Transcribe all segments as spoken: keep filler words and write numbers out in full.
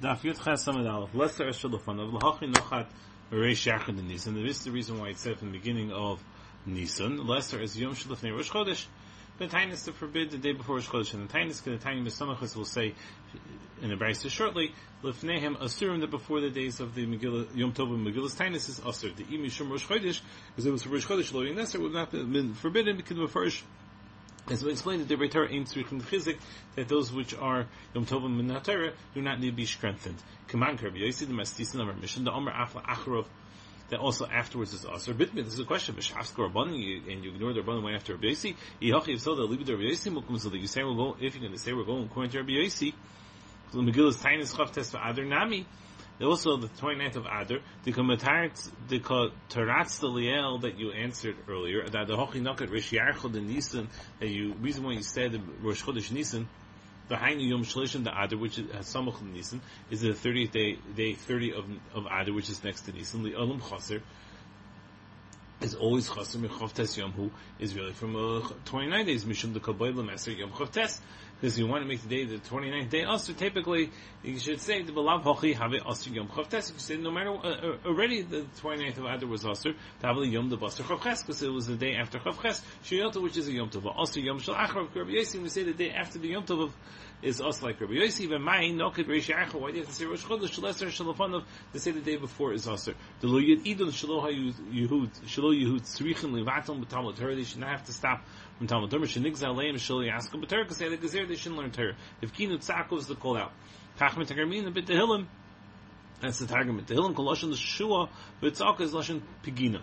Daf Yud Ches Samad Aleph. Lester Eshulafan of Lahachi Nochat Reish Yachid in Nisan. This is the reason why it said from the beginning of Nisan. Lester is Yom Shalafnei Rosh Chodesh. The time is to forbid the day before Rosh Chodesh, and the time is the time Missamachas will say in the Brisa shortly. Lefneihem Asurim that before the days of the Megillah Yom Tov and Megillah's Tainus is Asur. The Imi Shum Rosh Chodesh, because it was for Rosh Chodesh Lo Yinneser, would not have been forbidden because of Mefarish. As we explained, that the Beitar ain't tzrichim chizik, that those which are Yom Tov and Minatera do not need to be strengthened. Kaman Rabbi Yosi, the Mastisin of our mission, the Omer Afla Acharov, that also afterwards is Asr. Bitmit, this is a question, B'shafsk Rabbanim, and you ignore the Rabbanim way after Rabbi Yosi. Yihachi Yisrael, they'll leave it to Rabbi Yosi, Mukum, so that you say we're going, if you're going to say we're going according to Rabbi Yosi, the Megillah's Tainus Chav Test for Adar Nami, also the twenty-ninth of Adar, the Komataratz, the Taratz the Liel that you answered earlier, that the Hochi Nokat Rish Yarchod and Nisan, that you, reason why you said Rosh Chodesh Nisan, the Hainu Yom Shlishim the Adar, which has Samach Nisan, is the thirtieth day, day thirty of, of Adar, which is next to Nisan, the Olam Chaser, is always Chaser, Mechav Tes Yom Hu, is really from uh, twenty-nine days, Mishum the Kabbalah Lemeser Yom Chav Tes, because you want to make the day the twenty-ninth day Asr, typically you should say the Balav Hochi Have Asr Yom Chav Tes. You say no matter uh, already the twenty-ninth of Adar was Asr, Tavali Yom the Basar Chav Ches, because it was the day after Chav Ches, Shiyota, which is a Yom Tov, Asr Yom Shal Achrav Rabbi Yosi. We say the day after the Yom Tov is Asr like Rabbi Yosi. But my Noked Reish Yachid. Why do you have to say Rosh Chodesh Shaleser Shalafanov to say the day before is Asr? The Lo Yid Idon Shalo Yehud Shalo Yehud Tzrichin Levaton B'Talmud Torah. They should not have to stop from Talmud Torah. Shenigza Aleim Shalo Yaskum B'Torah, because they had the Gezer, they shouldn't learn Torah. If Kinu Tzako is the call out. Tachmet Tagarmin, a bit Tehillim. That's the Targum. Tehillim Koloshan the Shua, but Tzaka is Lashon Pigina.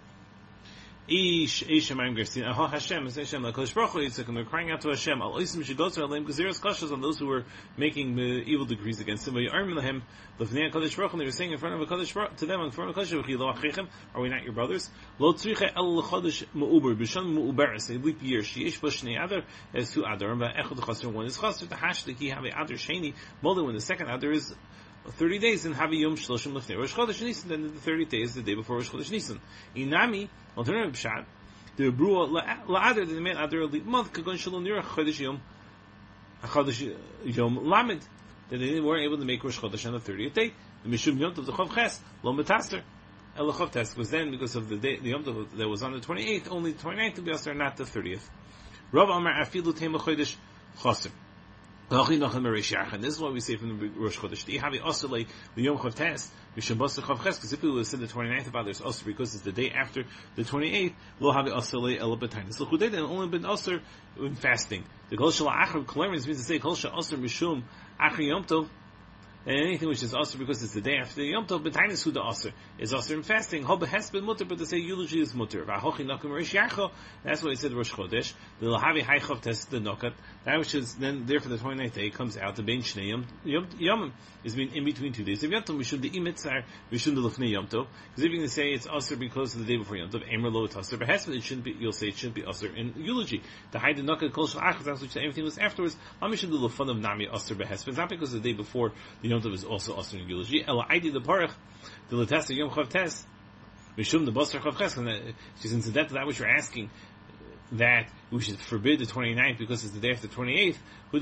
Ish Ish Shemayim Gersin. Aha Hashem is Hashem. Like Kodesh Baruch Hu Yitzchak, and they're crying out to Hashem. Al Oisim Shigotzar Aleim Gezeres Kashas on those who were making the evil decrees against him. V'Yarmin Lahem Lefnei Kodesh Baruch Hu. They were saying in front of a Kodesh Baruch to them in front of Kodesh Baruch Hu, Lo Achechem, are we not your brothers? Lo Tzricha El Chodesh Meuber B'Shan Meuberes, a leap year. Sheish B'Shnei Adar has two Adar, and Echad Chaser one is Chaser. The Hashtag Ki Have Adar Sheni. Molder when the second Adar is thirty days, and Havi Yom Shloshim Lefnei Rosh Chodesh Nisan. Then the thirtieth day is the day before Rosh Chodesh Nisan. Inami alternative Pshat. The Brua la'adar the man adar elite month kagon shalom nira chodesh yom chodesh yom lamed, that they weren't able to make Rosh Chodesh on the thirtieth day. The mishum yom tov the chav ches lo metaster el chav tes, was then because of the day the yom tov that was on the twenty-eighth, only the twenty-ninth to be aser, not the thirtieth. Rav Amar afilu tema chodesh chaser. And this is what we say from the Rosh Chodesh. The Havi Asr like the Yom Chav Tes, Mishum Basar Chav Ches, because if we would have said the twenty-ninth of Adar is Asr because it's the day after the twenty-eighth, Lo Havi Asr like El B'Tainis. So Chudei then only been Asr in fasting. The Kol Shal Achar Kolaris means to say Kol Shal Asr Mishum Achar Yom Tov, and anything which is Asr because it's the day after the Yom Tov, B'Tainis Hu the Asr is Asr in fasting. Ho B'Hes Ben Mutter, but to say eulogy is Mutter. V'Hochi Nakum Reish Yacho. That's why he said Rosh Chodesh. The Lo Havi Hai Chav Tes the Nokat. That which is then there for the twenty-ninth day comes out. The Bein Shnei Yom Yom Yom is being in between two days of Yom Tov. We should the Imitzar. We should the Lefnei Yom Tov. Because if you're going to say it's Asr because of the day before Yom Tov, Emer Lo it's Asr. B'Hes it shouldn't be. You'll say it shouldn't be Asr in eulogy. The Hai the Nokat Kol Shal Achas. That's which everything was afterwards. Ami should the Lefun of Nami Asr B'Hes. It's not because the day before the Yom Tov is also Asr in eulogy. Ela Aidi the Parach the Letester Yom Chav Tes. Mishum the Basar Chav Ches. And she's incidental to that which you're asking, that we should forbid the twenty-ninth because it's the day after the twenty-eighth,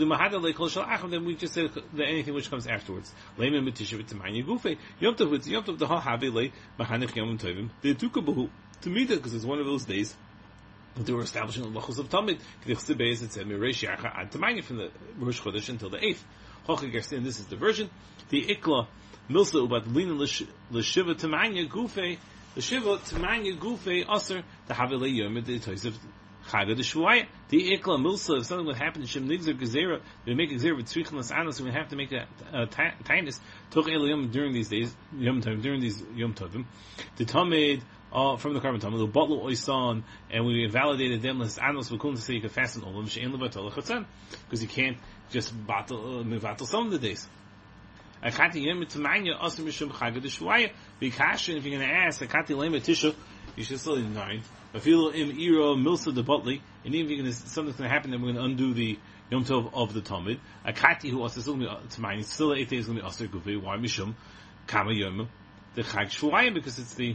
then we just said that anything which comes afterwards. Layman B'Tisha V'Tamanya Gufe, Yom Tov with Yom Tov the Ha-Have Le, Machanech Yom Tovim, the Tukabahu, to meet it, because it's one of those days that they were establishing the Lachos of Talmud, K'dich Sibbeis, it said, Mireish Yacha Ad Tamanya, from the Rosh Chodesh until the eighth. Chochi Gersin, this is the version. The Ikla, Milsa Ubat Lina L'Shiva Tamanya Gufe, the Shiva Tamanya Gufe, Aser, the Have Le Yom, the Toisav, Chaga the Shvuaya, the Ikla Milsa, if something would happen to Shem Nigzer Gezerah, they make Gezerah with Tzrichnas Anos, so we have to make a Tainus, Toch El Yom during these days, Yom Tov, during these Yom Tovim, the Tamid, uh, from the Karban Talmud, the Botlu Oisan, and we invalidated them, as Anos Vakun, to say you can fast in Olam, She'en Levatol Chatzan, because you can't just battle, Mevatel some of the days. Akati Yom Tzmanya, Asr Mishum Chaga the Shvuaya, B'Kashin, if you're going to ask, Akati Lema Tisha, you should still in nine. I feel im iro milsa de butli, and even if you're gonna, something's going to happen, then we're going to undo the Yom Tov of the Talmud. Akati who also still going to be to mine, still eight days going to be Aser Gufi. Why Mishum Kama Yom the Chag Shvuaya, because it's the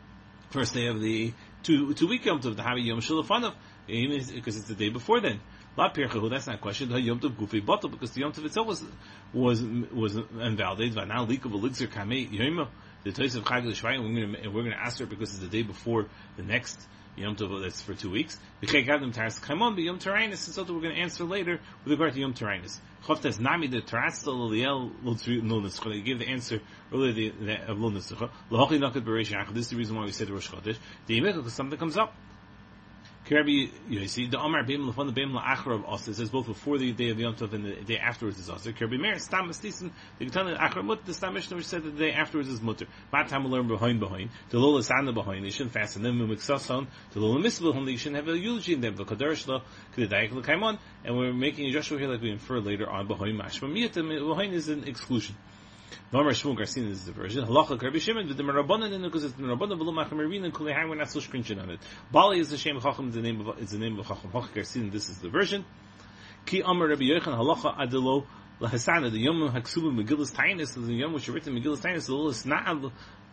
first day of the two two week Yom Tov, the Havi Yom Shulafanov, because it's the day before then. La Pirchahu, that's not questioned. Yom Tov Gufi Batal, because the Yom Tov itself was was was invalidated. Now leak of elixir kamei Yoma, the Tais of Chag L'Shvayim. We're going to we're going to ask her because it's the day before the next Yom Tov. That's for two weeks. We Gadam Taras Kaimon, but Yom Tarainus. It's something we're going to answer later with regard to Yom Tarainus. Chavtas Nami the Taras Liel Lulnischa. They gave the answer earlier the, the, of Lulnischa. Lahachi Nakat Bereish Yachad. This is the reason why we said Rosh Chodesh. The Yemekah, because something comes up. Kirabi, you see, the Amar Beim Lefon the Beim La'achar of Osir. It says both before the day of Yom Tov and the day afterwards is Osir. Kirabi Meir, Stam Estisin, the Ketana Achar Mut, the Stam Mishnah which said that the day afterwards is Mutter. Matam will learn behind behind. The Lola Sanda behind, they shouldn't fast and then Mumiksason. The Lola Misbah, they shouldn't have a eulogy in them. The Kadarshla, Kedaik Lekaimon, and we're making a Joshua here like we infer later on behind Mashma Miyatim. Behind is an exclusion. Vamar Shmuel Garcin is the version. Halacha Rabbi Shimon with the Merabanan in it because it's the Merabanan below Machamarina and Kulehai. We're not so stringent on it. Bali is the Shem Chacham. It's the name of it's the name of Chacham. Halacha Garcin. This is the version. Ki Amar Rabbi Yochanan Halacha Adelo LaHasana. The Yom Haksubim Megillas Tainus. The Yom which are written Megillas Tainus. The Lolas Na'al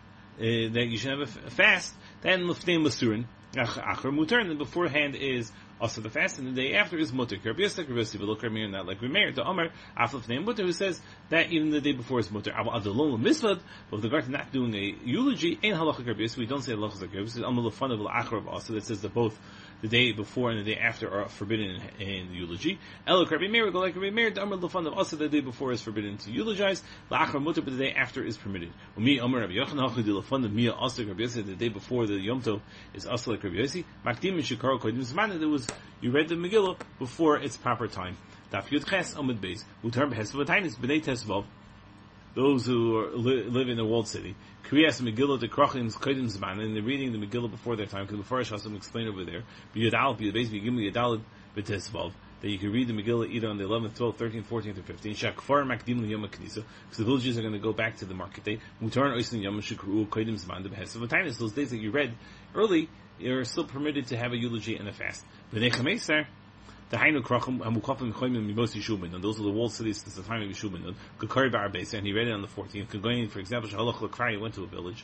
that you should have a fast. Then Lefnei Masurin Achar Mutar. And then beforehand is also the fast, and the day after is mutter. Rabbi Yosef, Rabbi Yosef, Rabbi Yosef, not like Rameir, the Amar, Aflaf name mutter, who says that even the day before is mutter. Abba Adalol Misvad, but with regard to not doing a eulogy, in halacha Rabbi Yosef, we don't say halacha like Rabbi Yosef. Amal lefan of al-achar also that says that both the day before and the day after are forbidden in, in the eulogy. Elo Rabbi Meir, go like Rabbi Meir, the Amar lefan of also the day before is forbidden to eulogize. La'achar mutter, but the day after is permitted. Umi Amar Rabbi Yochanan hachi the lefan of Mia also Rabbi Yosef, the day before the Yom Tov is also like Rabbi Yosef. Makdim and Shikar kodim zman. There was you read the Megillah before its proper time. Daf Yud Ches Amud Beis. Utar Behesavotainis B'nei Tesvav. Those who are, li, live in a walled city. Kriyas Megillah the Krachim Kodim Zman, and they're reading the Megillah before their time. Because before Hashem explained over there, B'Yudal B'Yud Beis B'Gimel Yudal B'Tesvav, that you can read the Megillah either on the eleventh, twelfth, thirteenth, fourteenth, or fifteenth. Shakfar Makdim L'Yom HaKnisa, because the villagers are going to go back to the market day. Mutar Oisin Yom Shekru Kodim Zman the Behesavotainis. Those days that you read early, you're still permitted to have a eulogy and a fast. B'nei Chameser, the Hainu Krachim Hamukafim Choyim Mimos Yishubin, and those are the walled cities since the time of Yishubin. Kukari Bar Beis, and he read it on the fourteenth. Kagoyin, for example, Shalach Lakrai went to a village.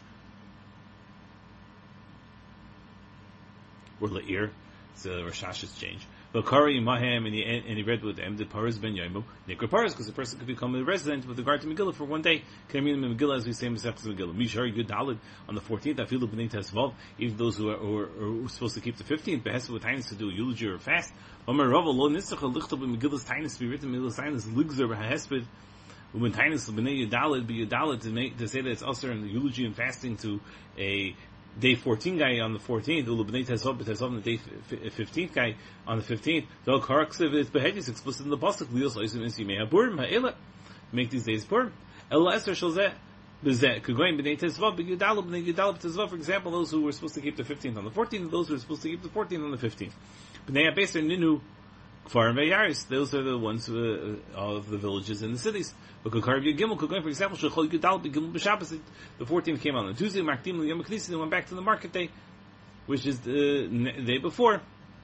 Or La'ir, it's a Rashash's change. Bakari Mahem, and he and he read with them the Paras Ben Yomu Nikra Paras, because the person could become a resident with regard to Megillah for one day. Can mean Megillah as we say Masechtas Megillah. Mishar Yudalid on the fourteenth. I feel the Bnei Tesvav. Even those who are, who are, are supposed to keep the fifteenth, Behesed with Tainis to do a eulogy or a fast. Omer Rava Lo Nitzach Lichtab Megillah's Tainis to be written Megillah's Tainis Ligzer Behesped. When Tainis Bnei Yudalid be Yudalid to make to say that it's also in the eulogy and fasting to a day fourteen guy on the fourteenth, Ulubnei Tesvav B'Tesvav on the day fifteenth guy on the fifteenth. The Karaksiv is beheaded explicit in the pasuk. Lios Oisim Insi Mehaburim Ha'ela. Make these days Purim. Ela Esther Shalzeh B'Zeh Kugoyin B'nei Tesvav B'Yudal B'nei Yudal B'Tesvav. For example, those who were supposed to keep the fifteenth on the fourteenth, those who were supposed to keep the fourteenth on the fifteenth. B'nei Abeser Ninu Kfarim Ve'Yaris. Those are the ones uh, of the villages and the cities. But Kukar Gimel Kugoyin, for example, Shechol Yudal B'Gimel B'Shabbos. The fourteenth came on the Tuesday. Makdim L'Yom HaKnisa. They went back to the market day, which is the day before.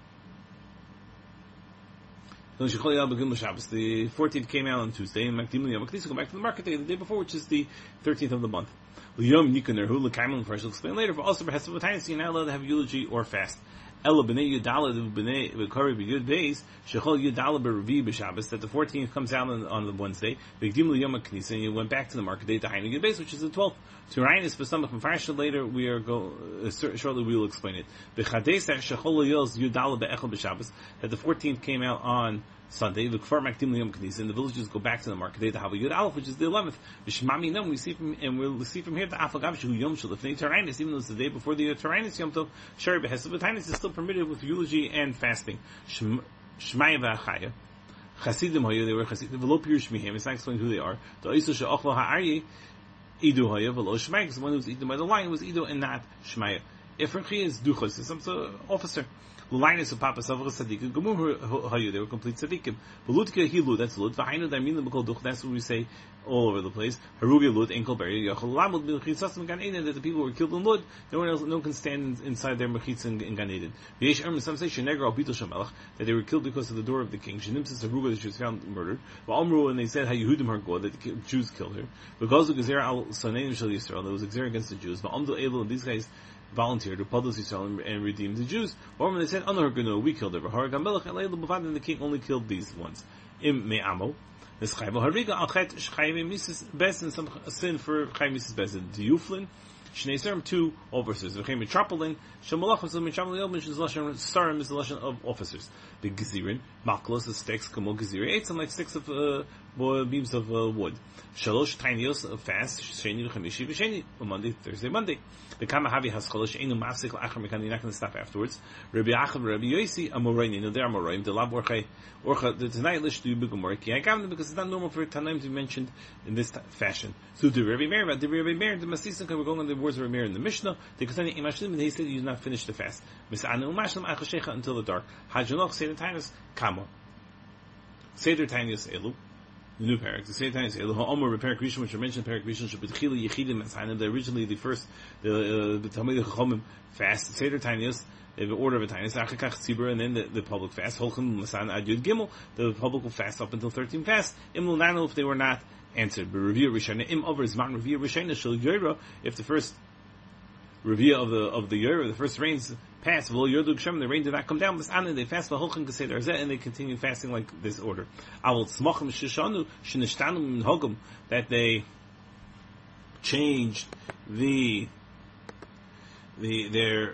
The fourteenth came out on Tuesday, and Makdim L'Yom HaKnisa go back to the market day the day before, which is the thirteenth of the month. L'Yom Nikuner Hu L'Kaimel L'Farsh. I'll explain later. But also for Hesed V'Tainis, you're not allowed to have eulogy or fast. Ela b'nei Yudalad b'nei V'Kari B'Yud Beis Shechol Yudalad B'Revi B'Shabbos, that the fourteenth comes out on, on the Wednesday. V'Gdim L'Yom HaKnisa, and you went back to the market day to Hainu Yud Beis, which is the twelfth. To Rainis B'Samach M'Farsha later, we are go uh, shortly we will explain it. V'Chadeser Shechol Yos Yudalad B'Echel B'Shabbos, that the fourteenth came out on Sunday. The Kfar Makdim L'Yom HaKnisa, and the villages go back to the market day to Hava Yud Aleph, which is the eleventh. V'Shmami Nam, we see from and we'll see from here the Afagav Shehu Yom Shel Lefnei Torainis, even though it's the day before the Torainis Yom Tov. Shari B'Hesed V'Tainis is still permitted with eulogy and fasting. Shmaya V'Achaya. Chasidim Hoya, they were Chasidim. V'lo Pirush Mihem, it's not explained who they are. The Oisu She'ochlo Ha'arye, Idu Hoya, V'lo Shmaya, because the one who was eaten by the lion was Idu and not Shmaya. Ifrachi is Duchos, it's some officer. Lulinus of Papa Savach Sadiq, Gumur Hayu, they were complete Sadiqim. Velutka Hilu, that's Lut, Vahainu Damina Bukal Duch, that's what we say all over the place. Harugi Lut, Enkel Berry, Yachol Lamud, Milchitsasam Gan Eden, that the people were killed in Lud, no one else, no one can stand inside their Mechitz in, in Gan Eden. V'yesh Erm, some say Shenegar al Bitul Shamelach, that they were killed because of the door of the king. Shenimsis Haruga, that she was found murdered. V'amru, and they said, Hayuhudim her God, that the Jews killed her. V'gazu Gezer al Saneim Shal Yisrael, that was Gezer against the Jews. V'amdu Elu, and these guys volunteered to Padus Yisrael and, and redeemed the Jews, or when they said, Anur Gano, we killed every Har Gamelech, and Layla Bavad, and the king only killed these ones. Im Me'amo, this Chayvo Hariga, Al Chet, Shchayve Mises Bezin, some sin for Chay Mises Bezin, Diyuflin, Shnei Serim, two officers. V'chem Mitrapolin, Shemalachim, so Mitrapolin Yom, which is the Lashon, Sarim is the Lashon of officers. The Gezirin, Maklos, the sticks, Kamo Gezir, eight, some like sticks of, uh, beams of uh, wood. Shalosh Tainios of fast, Sheni Chamishi, V'Sheni, Monday, Thursday, Monday. The Kamahavi has Cholosh, Einu Mafsik, Achar Mekan, you're not going to stop afterwards. Rabbi Acham, Rabbi Yosi, Amorain, you know, they're Amorain, the Lab Orchai, Orcha, the tonight Lish, do Bugumor, Ki, I got them because it's not normal for Tanaim to be mentioned in this fashion. So, the Rabbi Meir, the Rabbi Meir, the Masisan, we're going on the words of Rabbi Meir in the Mishnah, the Kasani Imashlim, and he said you did not finish the fast. Mis'anu Umashlim, Achashecha, until the dark. Hajanoch, Seder Tainus, Kamo. Seder Tainus, Elu. The new parak. The same time, the Omer Parak Rishon, which are mentioned Parak Rishon, should be Tchila Yechidim and Sanim. They originally the first the uh, the Talmidei Chachamim fast. Seder Tainus, the order of a Tainus, Achakach Tzibur, and then the, the public fast. Holchem Masan Ad Yud Gimel. The public will fast up until thirteen fast. Imlu Nanu if they were not answered. But review Rishona Im over Zman review Rishona Shel Yoira if the first review of the of the Yoira, the first rains passed. V'lo Yordu Gshem, the rain did not come down. But they fast V'holchem Geseder Arzeh, and they continue fasting like this order. Avol Tzmachim Shishanu Shinishtanum Hogum, that they changed the the their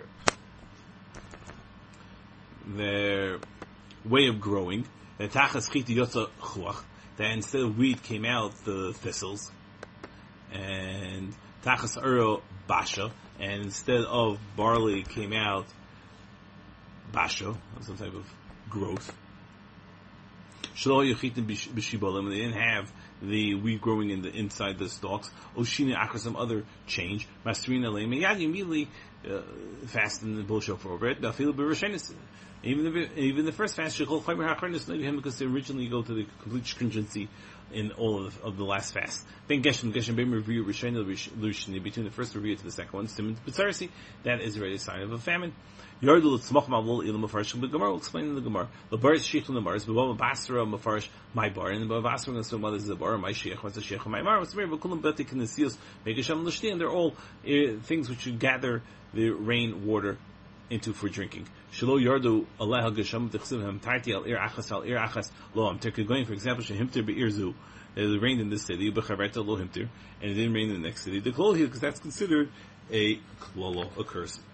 their way of growing. That Tachas Chiti Yotza Chuach, that instead of wheat came out the thistles, and Tachas Uro Basha, and instead of barley came out basha, some type of growth. Shlo Yechitim B'Shibolim, and they didn't have the wheat growing in the inside the stalks. Oshina Akra, some other change. Masrina Leim, and Yad, you immediately uh, fast in the bull shofar over it. Dafil B'Rishenis. Even the even the first fast Shechol Chaymer HaCharnis Leim, because they originally go to the complete stringency in all of the, of the last fast. Then Geshem, Geshem Beim review Rishayna Lushni, between the first review to the second one, Simon B'Tzarisi, that is already a sign of a famine. Yardul Tzmach Mavul Ilam Mefarish, but Gemara will explain in the Gemara. The bar is Sheikh in the bar, is Bava Basra Mefarish, my bar, and the Bava Basra is the mother is the bar, my Sheikh, what's the Sheikh, my bar, what's the Bar, Kulam Beti Kinesios, make a Shem Lushni, and they're all uh, things which you gather the rain water into for drinking. Shelo Yardu Allah Gesham Tichsivham Taiti Al Ir Achas Al Ir Achas Lo Am Tekir going, for example, Shehimtir Be'irzu. It rained in this city, Bechareta Lo Himtir, and it didn't rain in the next city. The Klol here, because that's considered a klolo, a curse.